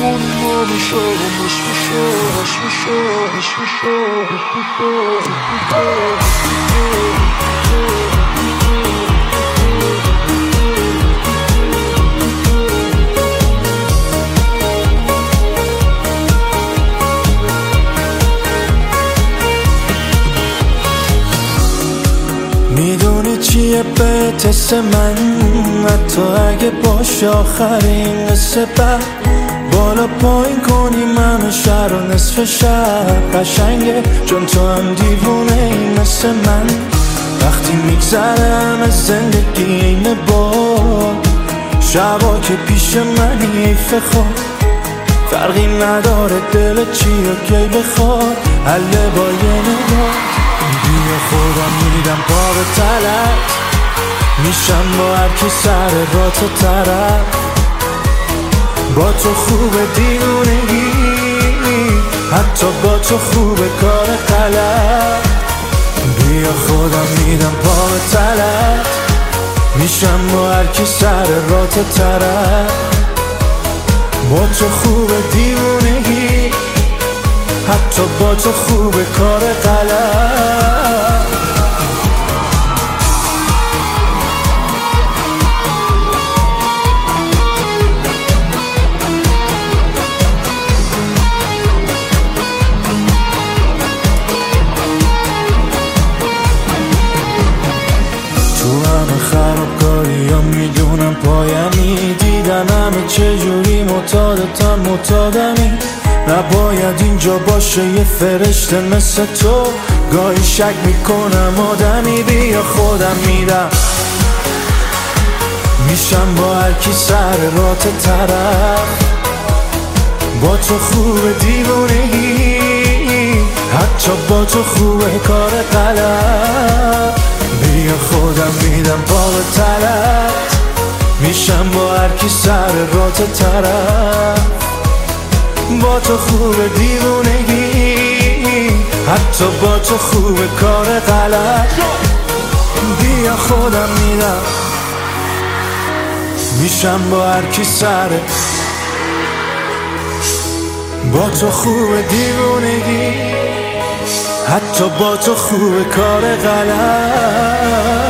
میدونی چیه به تست من، حتی اگه باشه آخرین قصه بد، بالا پایین کنی من شهر و نصف شب قشنگه، چون تو هم دیوونه ای مثل من. وقتی میگذرم از زندگی اینه بار، شبا که پیش منی ایف خود، فرقی نداره دل چی و کی بخواد، حله با یه نگاه. بیا خودم میدم پا به تلت، میشم با هر کی سر با تو طرف. با تو خوبه دیوونگی، حتی با تو خوبه کار غلط. بیا خودم میدم پا به تلت، میشم با هر کی سر را تو طرف. با تو خوبه دیوونگی، حتی با تو خوبه کار غلط. تو همه خرابکاری ها میدونم پایمی، دیدن همه چجوری معتادمی. نباید اینجا باشه یه فرشته مثل تو، گاهی شک میکنم آدمی. بیا خودم میرم، میشم با هر کی سر رات طرف. با تو خوبه دیوونگی، حتی با تو خوبه کار غلط. بیا خودم میدم پا به تلت، میشم با هر کی سر رات طرف. با تو خوبه دیوونگی، حتی با تو خوبه کار غلط. بیا خودم میدم، میشم با هر کی سره. با تو خوبه دیوونگی، حتی با تو خوبه کار غلط.